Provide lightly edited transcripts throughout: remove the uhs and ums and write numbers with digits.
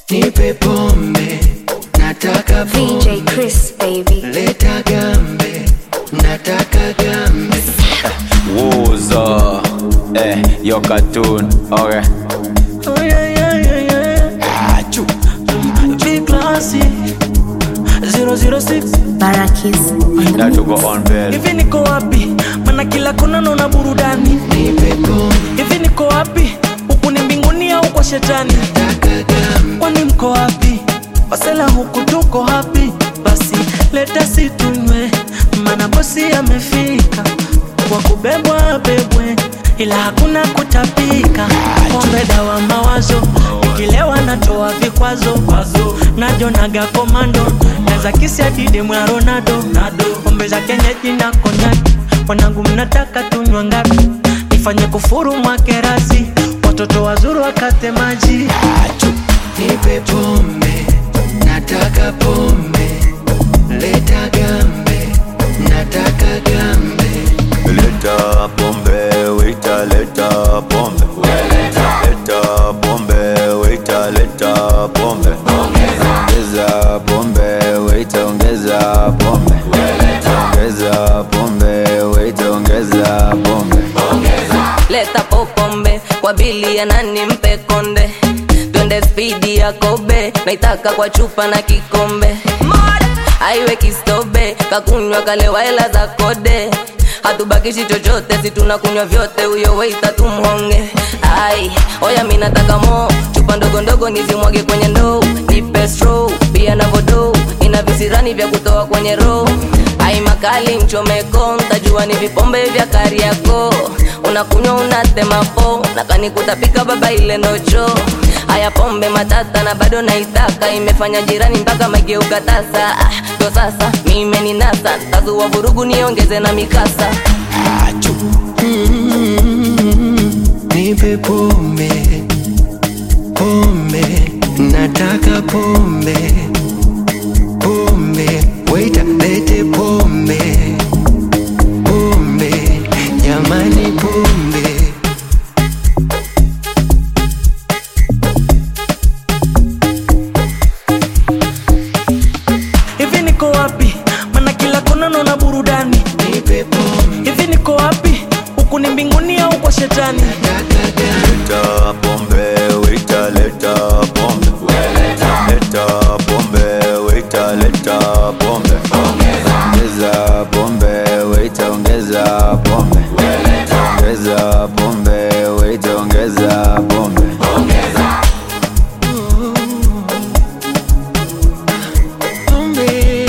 Nipe pombe, nataka pombe. VJ Chris, baby. Leta gambe, nataka gambe. Woza, your cartoon, okay. Oh yeah. Achoo. Big classy 006 Barakis on the That to go mix. on bell. Hivi niko wapi? Mana kila kona naona burudani. Nipe pombe, Hivi niko wapi? Huku ni mbinguni au kwa shetani? nataka gambe. Kwani mko wapi? Wasela huku tuko happy. Basi leta situnywe, mana bosi amefika. Kwa kubebwa bebwe, ila hakuna kutapika. Pombe dawa mawazo, nikilewa natoa vikwazo. Najonaga komando, neza kisi adide mwa Ronaldo. Pombe za kenyeji na konyaki, wanangu mnataka tunywa ngapi? Nifanye kufuru mwakerasi, watoto wazuru wakate maji. Nipe pombe, nataka pombe. Leta gambe, nataka gambe. Leta pombe, waiter, leta pombe. Leta pombe, waiter, leta pombe. Ongeza pombe, waiter, ongeza pombe. Ongeza pombe, waiter, ongeza pombe. Leta popombe kwa bili ya nani mpe konde. Twende speedi ya kobe, naitaka kwa chupa na kikombe. Aiwe kistobe, kakunywa kalewa hela za kode. Hatubakishi chochote, si tunakunywa vyote, huyo waiter tumhonge. Ai, oya mimi nataka mo, chupa ndogo ndogo nizimwage kwenye ndoo. Nipe straw, pia na vodo, ina visirani vya kutoa kwenye roho. Ai makali mchomeko, ntajua ni vipombe vya Kariakoo. Unakunywa unatema po, na kanikutapika baba ile nocho. Haya pombe matata na bado naitaka, imefanya jirani mpaka mageuka tasa. Ndo sasa mimi ni nasa, tazua vurugu niongeze na mikasa. Nipe pombe, pombe, nataka pombe. Pombe, waiter, lete pombe. Pombe, jamani pombe. Hivi niko wapi? Mana kila kona naona burudani. Nipe pombe, Hivi niko wapi? Huku ni mbinguni au kwa shetani? nataka gambe. Leta pombe, waiter, leta pombe. Leta pombe, waiter, leta pombe. Ongeza pombe, waiter, ongeza pombe. Ongeza pombe, waiter, ongeza pombe. Pombe,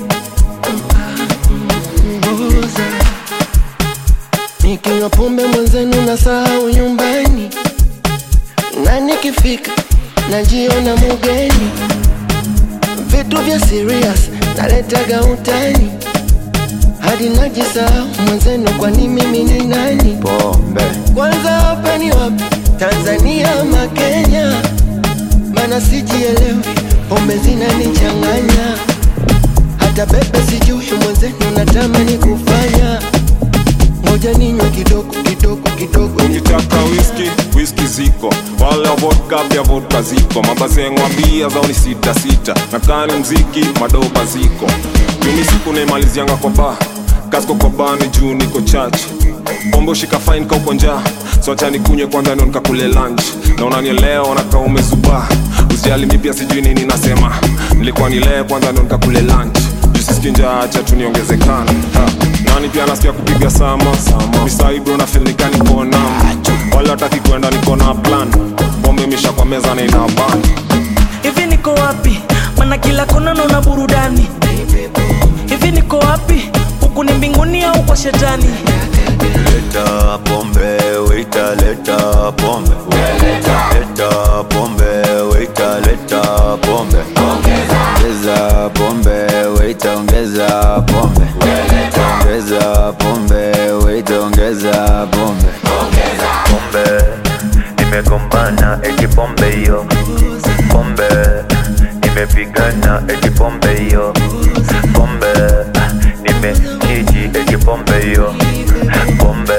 mboza. Nikinywa pombe mwenzenu nasahau nyumbani, na nikifika najiona mugeni. Vitu vya serious naletaga utani, hadi najisahau mwenzenu, kwani mimi ni nani? Pombe. Kwanza hapa ni wapi, Tanzania ama Kenya? Mana sijielewi, pombe zinanichanganya. Hata bebe sijui mwenzenu natamani kufanya. Ngoja ninywe kidogo kidogo kidogo. Ukitaka whisky ziko, wala vodka pia vodka ziko. Mabazengwa bia zao ni sita sita, na kani mziki madoba ziko. Juni siku naimalizianga kwa bar, kasko kwa bar ni juu niko church. Pombo shika fine ka uko njaa, so acha nikunywe kwanza ndo nikakule lunch. Na unanielewa na kama umezuba, usijali mimi pia sijui nini nasema. Nilikuwa nilee kwanza ndo nikakule lunch. Jisiki njaa acha tu niongezekana. Nani pia nasikia kupiga sama. Misai bro na feel nikani kona. Wala hataki kwenda niko na plan. Pombe imesha kwa meza na ina ban. Hivi niko wapi? Mana kila kona naona burudani. Hivi niko wapi? Huku ni mbinguni au kwa shetani? Leta pombe, waiter, leta pombe. Leta pombe, waiter, leta pombe. Ongeza pombe, waiter, ongeza pombe. Ongeza pombe, waiter, ongeza pombe. Pombe, nimegombana eti pombe hiyo. Pombe, nimepigana eti pombe hiyo. Pombe, nimekiji eti pombe hiyo. Pombe,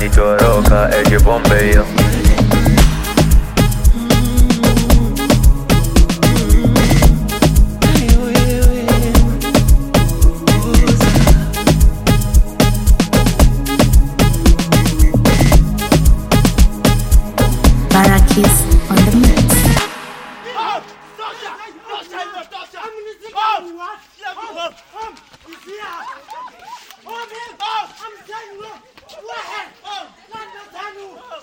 kanitoroka eti pombe hiyo. I'm